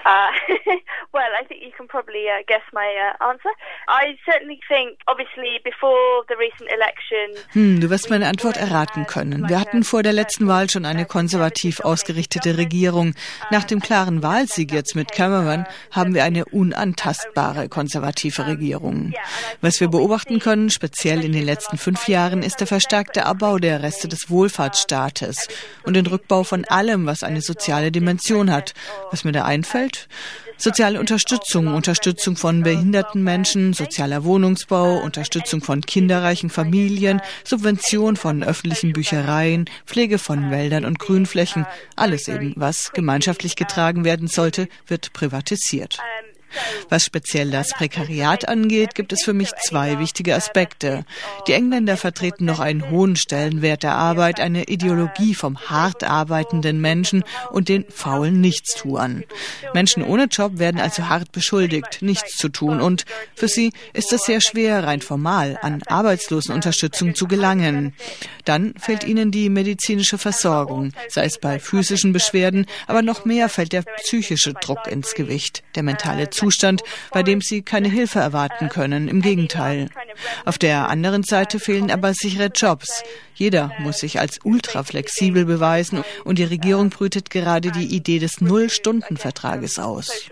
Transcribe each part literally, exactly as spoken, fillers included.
Uh, well, I think you can probably uh, guess my uh, answer. I certainly think, obviously, before the recent election... Hm, du wirst meine Antwort erraten können. Wir hatten vor der letzten Wahl schon eine konservativ ausgerichtete Regierung. Nach dem klaren Wahlsieg jetzt mit Cameron haben wir eine unantastbare konservative Regierung. Was wir beobachten können, speziell in den letzten fünf Jahren, ist der verstärkte Abbau der Reste des Wohlfahrtsstaates und den Rückbau von allem, was eine soziale Dimension hat. Was mir da einfällt? Soziale Unterstützung, Unterstützung von behinderten Menschen, sozialer Wohnungsbau, Unterstützung von kinderreichen Familien, Subvention von öffentlichen Büchereien, Pflege von Wäldern und Grünflächen. Alles eben, was gemeinschaftlich getragen werden sollte, wird privatisiert. Was speziell das Prekariat angeht, gibt es für mich zwei wichtige Aspekte. Die Engländer vertreten noch einen hohen Stellenwert der Arbeit, eine Ideologie vom hart arbeitenden Menschen und den faulen Nichtstuern. Menschen ohne Job werden also hart beschuldigt, nichts zu tun, und für sie ist es sehr schwer, rein formal an Arbeitslosenunterstützung zu gelangen. Dann fehlt ihnen die medizinische Versorgung, sei es bei physischen Beschwerden, aber noch mehr fällt der psychische Druck ins Gewicht, der mentale Zustand, bei dem sie keine Hilfe erwarten können. Im Gegenteil. Auf der anderen Seite fehlen aber sichere Jobs. Jeder muss sich als ultra flexibel beweisen, und die Regierung brütet gerade die Idee des Null-Stunden-Vertrages aus.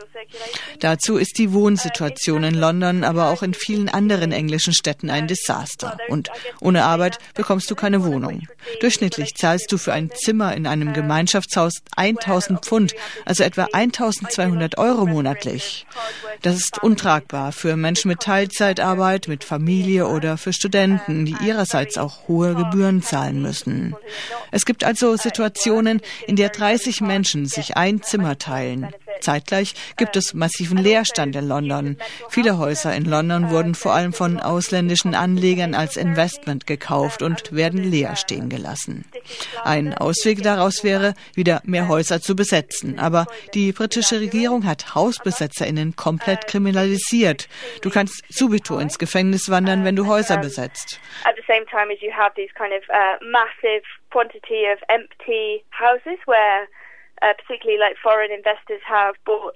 Dazu ist die Wohnsituation in London, aber auch in vielen anderen englischen Städten ein Desaster. Und ohne Arbeit bekommst du keine Wohnung. Durchschnittlich zahlst du für ein Zimmer in einem Gemeinschaftshaus tausend Pfund, also etwa eintausendzweihundert Euro monatlich. Das ist untragbar für Menschen mit Teilzeitarbeit, mit Familie oder für Studenten, die ihrerseits auch hohe Gebühren zahlen müssen. Es gibt also Situationen, in der dreißig Menschen sich ein Zimmer teilen. Zeitgleich gibt es massiven Leerstand in London. Viele Häuser in London wurden vor allem von ausländischen Anlegern als Investment gekauft und werden leer stehen gelassen. Ein Ausweg daraus wäre, wieder mehr Häuser zu besetzen. Aber die britische Regierung hat HausbesetzerInnen komplett kriminalisiert. Du kannst subito ins Gefängnis wandern, wenn du Häuser besetzt. At the same time as you have these kind of uh, massive quantity of empty houses where Uh, particularly like foreign investors have bought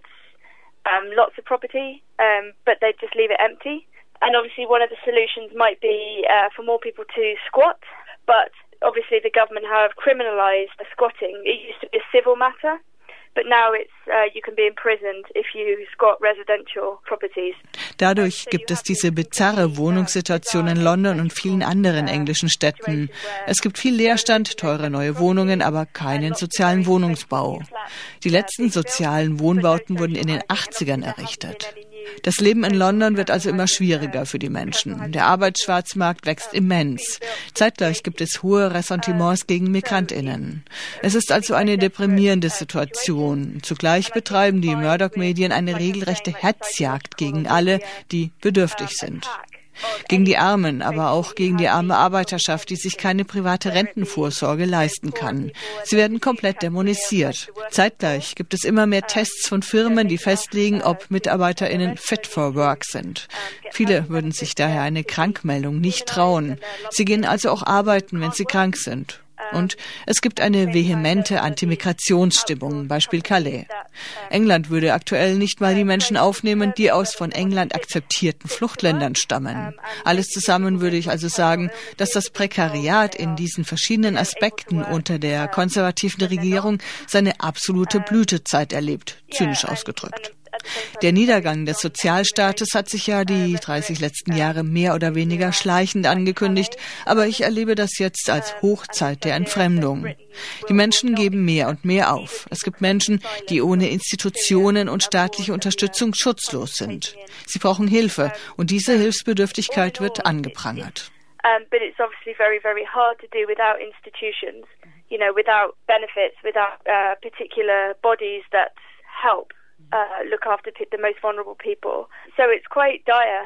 um, lots of property, um, but they just leave it empty. And obviously one of the solutions might be uh, for more people to squat, but obviously the government have criminalised squatting. It used to be a civil matter, but now it's uh, you can be imprisoned if you squat residential properties. Dadurch gibt es diese bizarre Wohnungssituation in London und vielen anderen englischen Städten. Es gibt viel Leerstand, teure neue Wohnungen, aber keinen sozialen Wohnungsbau. Die letzten sozialen Wohnbauten wurden in den achtzigern errichtet. Das Leben in London wird also immer schwieriger für die Menschen. Der Arbeitsschwarzmarkt wächst immens. Zeitgleich gibt es hohe Ressentiments gegen MigrantInnen. Es ist also eine deprimierende Situation. Zugleich betreiben die Murdoch-Medien eine regelrechte Hetzjagd gegen alle, die bedürftig sind. Gegen die Armen, aber auch gegen die arme Arbeiterschaft, die sich keine private Rentenvorsorge leisten kann. Sie werden komplett dämonisiert. Zeitgleich gibt es immer mehr Tests von Firmen, die festlegen, ob MitarbeiterInnen fit for work sind. Viele würden sich daher eine Krankmeldung nicht trauen. Sie gehen also auch arbeiten, wenn sie krank sind. Und es gibt eine vehemente Antimigrationsstimmung, Beispiel Calais. England würde aktuell nicht mal die Menschen aufnehmen, die aus von England akzeptierten Fluchtländern stammen. Alles zusammen würde ich also sagen, dass das Prekariat in diesen verschiedenen Aspekten unter der konservativen Regierung seine absolute Blütezeit erlebt, zynisch ausgedrückt. Der Niedergang des Sozialstaates hat sich ja die dreißig letzten Jahre mehr oder weniger schleichend angekündigt, aber ich erlebe das jetzt als Hochzeit der Entfremdung. Die Menschen geben mehr und mehr auf. Es gibt Menschen, die ohne Institutionen und staatliche Unterstützung schutzlos sind. Sie brauchen Hilfe, und diese Hilfsbedürftigkeit wird angeprangert. Um, but it's obviously very, very hard to do without institutions, you know, without benefits, without uh, particular bodies that help. Uh, look after the most vulnerable people. So it's quite dire,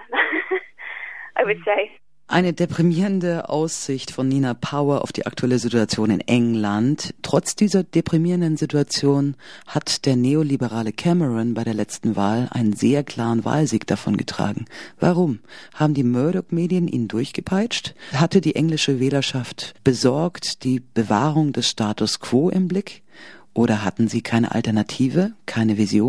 I would say. Eine deprimierende Aussicht von Nina Power auf die aktuelle Situation in England. Trotz dieser deprimierenden Situation hat der neoliberale Cameron bei der letzten Wahl einen sehr klaren Wahlsieg davongetragen. Warum? Haben die Murdoch-Medien ihn durchgepeitscht? Hatte die englische Wählerschaft besorgt die Bewahrung des Status quo im Blick? Oder hatten sie keine Alternative, keine Vision?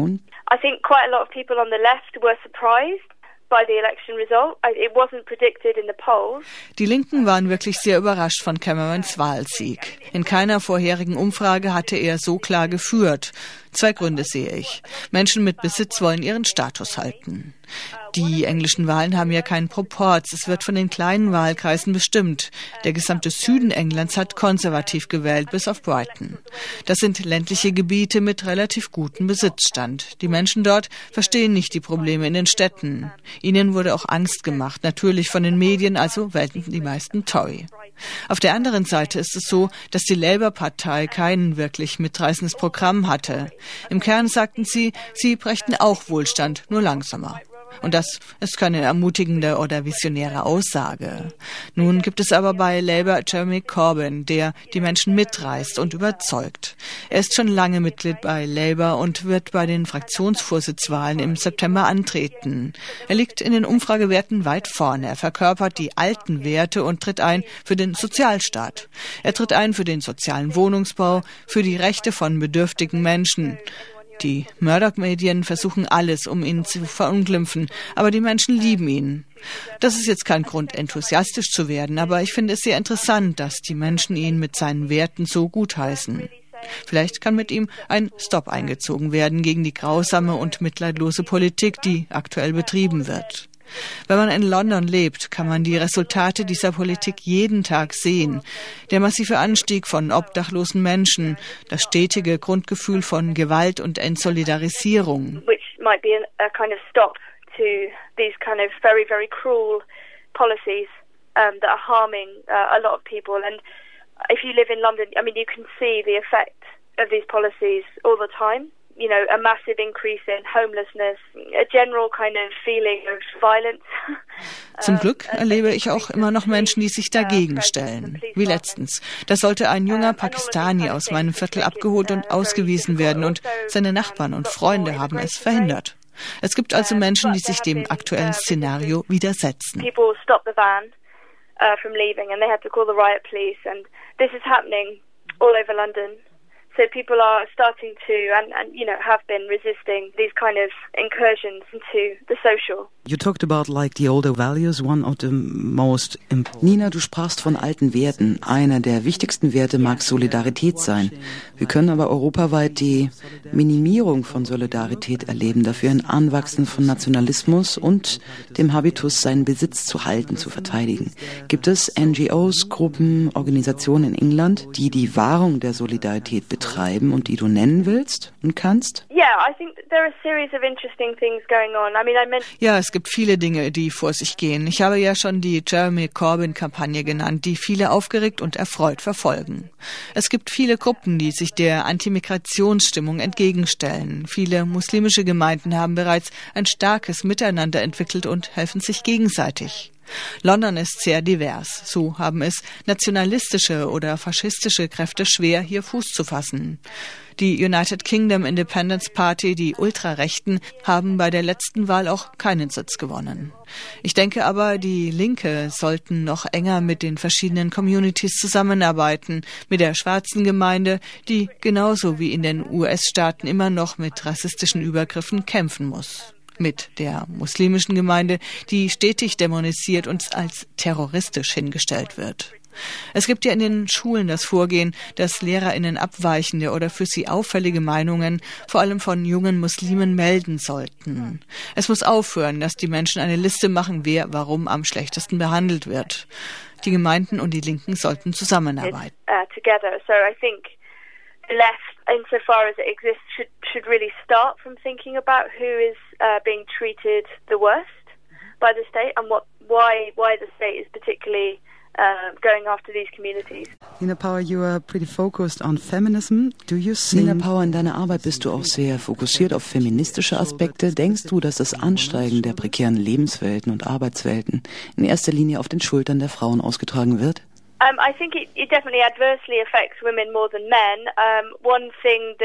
I think quite a lot of people on the left were surprised by the election result. It wasn't predicted in the polls. Die Linken waren wirklich sehr überrascht von Camerons Wahlsieg. In keiner vorherigen Umfrage hatte er so klar geführt. Zwei Gründe sehe ich. Menschen mit Besitz wollen ihren Status halten. Die englischen Wahlen haben ja keinen Proporz. Es wird von den kleinen Wahlkreisen bestimmt. Der gesamte Süden Englands hat konservativ gewählt, bis auf Brighton. Das sind ländliche Gebiete mit relativ gutem Besitzstand. Die Menschen dort verstehen nicht die Probleme in den Städten. Ihnen wurde auch Angst gemacht, natürlich von den Medien, also wählten die meisten Tory. Auf der anderen Seite ist es so, dass die Labour-Partei kein wirklich mitreißendes Programm hatte. Im Kern sagten sie, sie brächten auch Wohlstand, nur langsamer. Und das ist keine ermutigende oder visionäre Aussage. Nun gibt es aber bei Labour Jeremy Corbyn, der die Menschen mitreißt und überzeugt. Er ist schon lange Mitglied bei Labour und wird bei den Fraktionsvorsitzwahlen im September antreten. Er liegt in den Umfragewerten weit vorne. Er verkörpert die alten Werte und tritt ein für den Sozialstaat. Er tritt ein für den sozialen Wohnungsbau, für die Rechte von bedürftigen Menschen. Die Murdoch-Medien versuchen alles, um ihn zu verunglimpfen, aber die Menschen lieben ihn. Das ist jetzt kein Grund, enthusiastisch zu werden, aber ich finde es sehr interessant, dass die Menschen ihn mit seinen Werten so gutheißen. Vielleicht kann mit ihm ein Stopp eingezogen werden gegen die grausame und mitleidlose Politik, die aktuell betrieben wird. Wenn man in London lebt, kann man die Resultate dieser Politik jeden Tag sehen. Der massive Anstieg von obdachlosen Menschen, das stetige Grundgefühl von Gewalt und Entsolidarisierung. Which might be a kind of stop to these kind of very, very cruel policies um, that are harming uh, a lot of people. And if you live in London, I mean, you can see the effect of these policies all the time. You know, a massive increase in homelessness, a general kind of feeling of violence. Zum Glück erlebe ich auch immer noch Menschen, die sich dagegen stellen. Wie letztens. Da sollte ein junger Pakistani aus meinem Viertel abgeholt und ausgewiesen werden und seine Nachbarn und Freunde haben es verhindert. Es gibt also Menschen, die sich dem aktuellen Szenario widersetzen. People stopped the van uh, from leaving and they had to call the riot police, and this is happening all over London. So people are starting to, and, and you know, have been resisting these kind of incursions into the social. You talked about like the older values, one of the most important. Nina, du sprachst von alten Werten. Einer der wichtigsten Werte mag Solidarität sein. Wir können aber europaweit die Minimierung von Solidarität erleben, dafür ein Anwachsen von Nationalismus und dem Habitus, seinen Besitz zu halten, zu verteidigen. Gibt es N G Os, Gruppen, Organisationen in England, die die Wahrung der Solidarität betreiben und die du nennen willst und kannst? Yeah, I think there are a series of interesting things going on. I mean, I meant Ja, es gibt viele Dinge, die vor sich gehen. Ich habe ja schon die Jeremy Corbyn-Kampagne genannt, die viele aufgeregt und erfreut verfolgen. Es gibt viele Gruppen, die sich der Antimigrationsstimmung entgegenstellen. Viele muslimische Gemeinden haben bereits ein starkes Miteinander entwickelt und helfen sich gegenseitig. London ist sehr divers. So haben es nationalistische oder faschistische Kräfte schwer, hier Fuß zu fassen. Die United Kingdom Independence Party, die Ultrarechten, haben bei der letzten Wahl auch keinen Sitz gewonnen. Ich denke aber, die Linke sollten noch enger mit den verschiedenen Communities zusammenarbeiten, mit der schwarzen Gemeinde, die genauso wie in den U S-Staaten immer noch mit rassistischen Übergriffen kämpfen muss. Mit der muslimischen Gemeinde, die stetig dämonisiert und als terroristisch hingestellt wird. Es gibt ja in den Schulen das Vorgehen, dass LehrerInnen abweichende oder für sie auffällige Meinungen, vor allem von jungen Muslimen, melden sollten. Es muss aufhören, dass die Menschen eine Liste machen, wer warum am schlechtesten behandelt wird. Die Gemeinden und die Linken sollten zusammenarbeiten. Uh, together. So I think the left, insofar as it exists, should should really start from thinking about who is uh, being treated the worst by the state and what why why the state is particularly Uh, going after these communities. Nina Power, you are pretty focused on feminism. Do you think... Nina Power, in deiner Arbeit bist du auch sehr fokussiert auf feministische Aspekte. Denkst du, dass das Ansteigen der prekären Lebenswelten und Arbeitswelten in erster Linie auf den Schultern der Frauen ausgetragen wird? Um, I think it, it definitely adversely affects women more than men. Um, one thing that's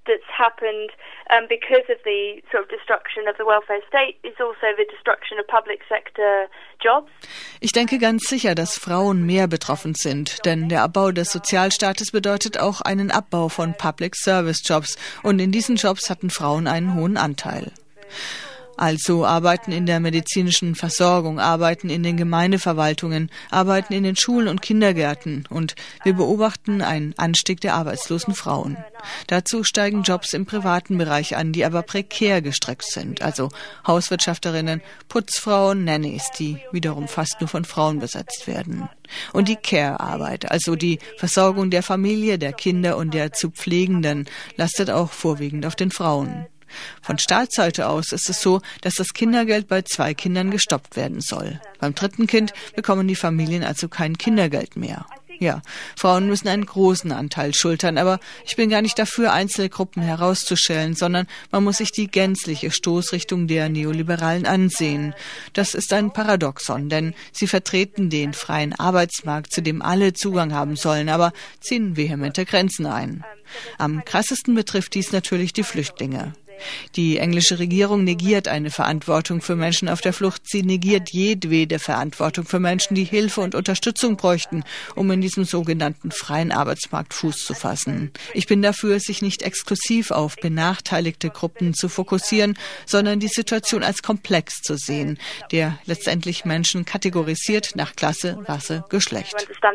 that's happened um, because of the sort of destruction of the welfare state is also the destruction of public sector jobs. Ich denke ganz sicher, dass Frauen mehr betroffen sind, denn der Abbau des Sozialstaates bedeutet auch einen Abbau von Public Service Jobs und in diesen Jobs hatten Frauen einen hohen Anteil. Also arbeiten in der medizinischen Versorgung, arbeiten in den Gemeindeverwaltungen, arbeiten in den Schulen und Kindergärten und wir beobachten einen Anstieg der arbeitslosen Frauen. Dazu steigen Jobs im privaten Bereich an, die aber prekär gestrickt sind, also Hauswirtschafterinnen, Putzfrauen, Nannies, die wiederum fast nur von Frauen besetzt werden. Und die Care-Arbeit, also die Versorgung der Familie, der Kinder und der zu Pflegenden, lastet auch vorwiegend auf den Frauen. Von Staatsseite aus ist es so, dass das Kindergeld bei zwei Kindern gestoppt werden soll. Beim dritten Kind bekommen die Familien also kein Kindergeld mehr. Ja, Frauen müssen einen großen Anteil schultern, aber ich bin gar nicht dafür, einzelne Gruppen herauszustellen, sondern man muss sich die gänzliche Stoßrichtung der Neoliberalen ansehen. Das ist ein Paradoxon, denn sie vertreten den freien Arbeitsmarkt, zu dem alle Zugang haben sollen, aber ziehen vehemente Grenzen ein. Am krassesten betrifft dies natürlich die Flüchtlinge. Die englische Regierung negiert eine Verantwortung für Menschen auf der Flucht. Sie negiert jedwede Verantwortung für Menschen, die Hilfe und Unterstützung bräuchten, um in diesem sogenannten freien Arbeitsmarkt Fuß zu fassen. Ich bin dafür, sich nicht exklusiv auf benachteiligte Gruppen zu fokussieren, sondern die Situation als Komplex zu sehen, der letztendlich Menschen kategorisiert nach Klasse, Rasse, Geschlecht.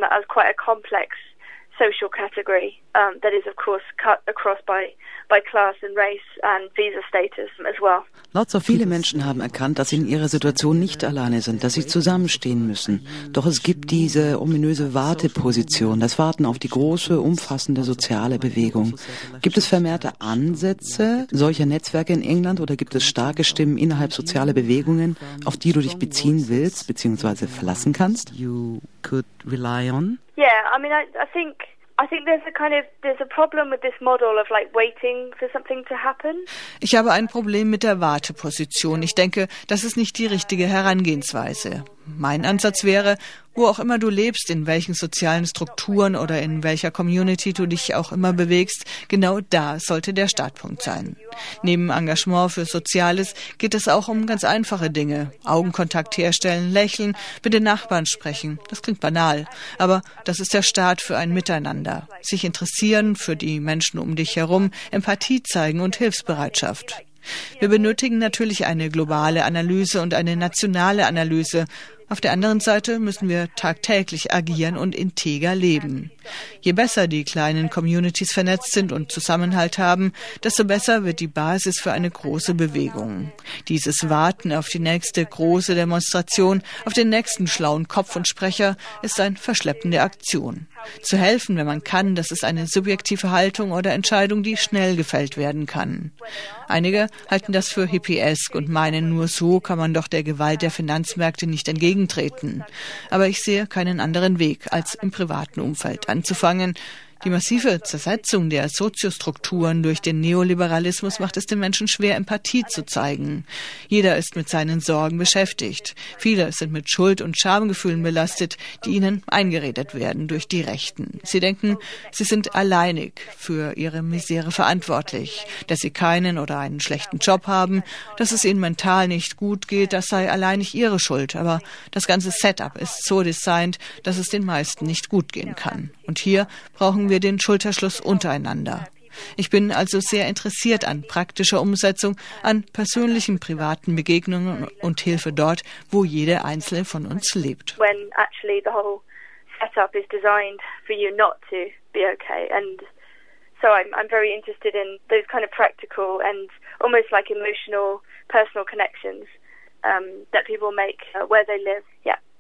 Social category um, that is, of course, cut across by, by class and race and visa status as well. Lots of viele Menschen haben erkannt, dass sie in ihrer Situation nicht alleine sind, dass sie zusammenstehen müssen. Doch es gibt diese ominöse Warteposition, das Warten auf die große, umfassende soziale Bewegung. Gibt es vermehrte Ansätze solcher Netzwerke in England oder gibt es starke Stimmen innerhalb sozialer Bewegungen, auf die du dich beziehen willst bzw. verlassen kannst? You could rely on? Yeah, I mean, I, I think I think there's a kind of there's a problem with this model of like waiting for something to happen. Ich habe ein Problem mit der Warteposition. Ich denke, das ist nicht die richtige Herangehensweise. Mein Ansatz wäre, wo auch immer du lebst, in welchen sozialen Strukturen oder in welcher Community du dich auch immer bewegst, genau da sollte der Startpunkt sein. Neben Engagement für Soziales geht es auch um ganz einfache Dinge. Augenkontakt herstellen, lächeln, mit den Nachbarn sprechen. Das klingt banal, aber das ist der Start für ein Miteinander. Sich interessieren für die Menschen um dich herum, Empathie zeigen und Hilfsbereitschaft. Wir benötigen natürlich eine globale Analyse und eine nationale Analyse. Auf der anderen Seite müssen wir tagtäglich agieren und integer leben. Je besser die kleinen Communities vernetzt sind und Zusammenhalt haben, desto besser wird die Basis für eine große Bewegung. Dieses Warten auf die nächste große Demonstration, auf den nächsten schlauen Kopf und Sprecher, ist eine verschleppende Aktion. Zu helfen, wenn man kann, das ist eine subjektive Haltung oder Entscheidung, die schnell gefällt werden kann. Einige halten das für hippiesk und meinen, nur so kann man doch der Gewalt der Finanzmärkte nicht entgegentreten. Aber ich sehe keinen anderen Weg, als im privaten Umfeld anzufangen. Die massive Zersetzung der Soziostrukturen durch den Neoliberalismus macht es den Menschen schwer, Empathie zu zeigen. Jeder ist mit seinen Sorgen beschäftigt. Viele sind mit Schuld- und Schamgefühlen belastet, die ihnen eingeredet werden durch die Rechten. Sie denken, sie sind alleinig für ihre Misere verantwortlich, dass sie keinen oder einen schlechten Job haben, dass es ihnen mental nicht gut geht, das sei allein nicht ihre Schuld. Aber das ganze Setup ist so designt, dass es den meisten nicht gut gehen kann. Und hier brauchen wir wir den Schulterschluss untereinander. Ich bin also sehr interessiert an praktischer Umsetzung, an persönlichen privaten Begegnungen und Hilfe dort, wo jeder einzelne von uns lebt. When actually the whole setup is designed for you not to be okay, and so I'm I'm very interested in those kind of practical and almost like emotional, personal connections um, that people make uh, where they live. Yeah.